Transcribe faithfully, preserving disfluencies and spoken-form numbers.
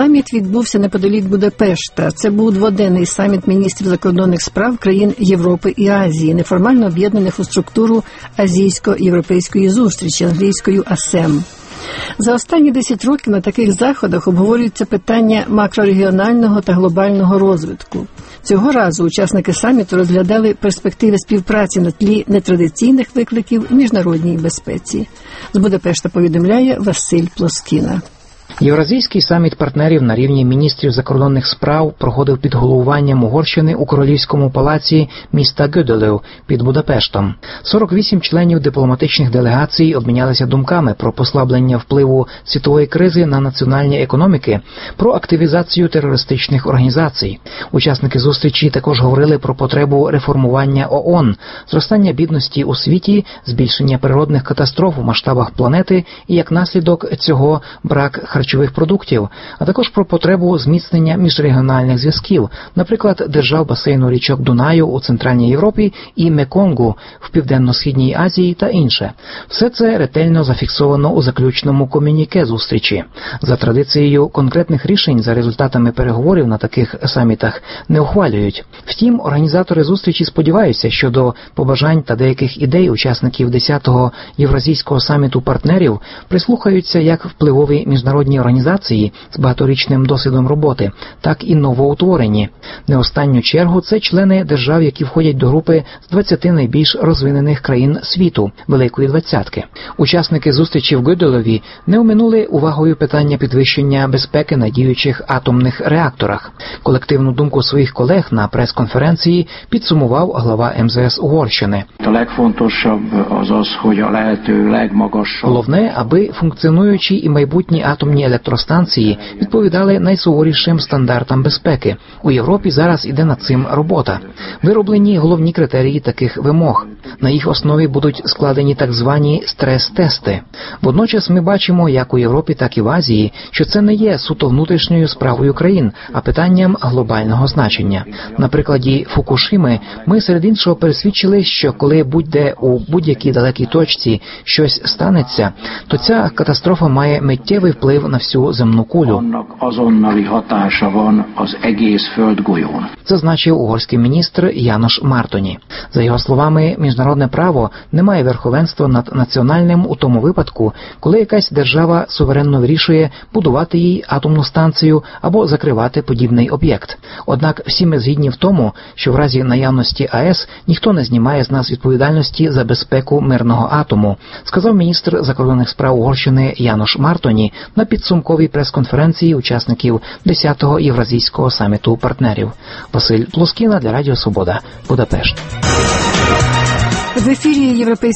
Саміт відбувся неподалік Будапешта. Це був дводенний саміт міністрів закордонних справ країн Європи і Азії, неформально об'єднаних у структуру Азійсько-європейської зустрічі, англійською АСЕМ. За останні десять років на таких заходах обговорюються питання макрорегіонального та глобального розвитку. Цього разу учасники саміту розглядали перспективи співпраці на тлі нетрадиційних викликів у міжнародній безпеці. З Будапешта повідомляє Василь Плоскіна. Євразійський саміт партнерів на рівні міністрів закордонних справ проходив під головуванням Угорщини у Королівському палаці міста Гьоделев під Будапештом. сорок вісім членів дипломатичних делегацій обмінялися думками про послаблення впливу світової кризи на національні економіки, про активізацію терористичних організацій. Учасники зустрічі також говорили про потребу реформування ООН, зростання бідності у світі, збільшення природних катастроф у масштабах планети і, як наслідок цього, брак харчових харчових продуктів, а також про потребу зміцнення міжрегіональних зв'язків, наприклад, держав басейну річок Дунаю у Центральній Європі і Меконгу в Південно-Східній Азії та інше. Все це ретельно зафіксовано у заключному комюніке зустрічі. За традицією, конкретних рішень за результатами переговорів на таких самітах не ухвалюють. Втім, організатори зустрічі сподіваються, що до побажань та деяких ідей учасників десятого Євразійського саміту партнерів прислухаються як впливові міжнародні організації з багаторічним досвідом роботи, так і новоутворені. Не останню чергу це члени держав, які входять до групи з двадцяти найбільш розвинених країн світу – Великої двадцятки. Учасники зустрічі в Гьоделеві не оминули увагою питання підвищення безпеки на діючих атомних реакторах. Колективну думку своїх колег на прес-конференції підсумував глава ем зе ес Угорщини. Головне, аби функціонуючі і майбутні атомні електростанції відповідали найсуворішим стандартам безпеки. У Європі зараз іде над цим робота. Вироблені головні критерії таких вимог. На їх основі будуть складені так звані стрес-тести. Водночас ми бачимо, як у Європі, так і в Азії, що це не є суто внутрішньою справою країн, а питанням глобального значення. На прикладі Фукушими ми серед іншого пересвідчили, що коли будь-де у будь-якій далекій точці щось станеться, то ця катастрофа має миттєвий вплив на всю земну кулю. Зазначив угорський міністр Янош Мартоні. За його словами, міжнародне право не має верховенства над національним у тому випадку, коли якась держава суверенно вирішує будувати їй атомну станцію або закривати подібний об'єкт. Однак всі ми згідні в тому, що в разі наявності АЕС ніхто не знімає з нас відповідальності за безпеку мирного атому, сказав міністр закордонних справ Угорщини Янош Мартоні на підсумковій прес-конференції учасників десятого Євразійського саміту партнерів. Василь Плоскіна для Радіо Свобода, Будапешт. В ефірі Європейського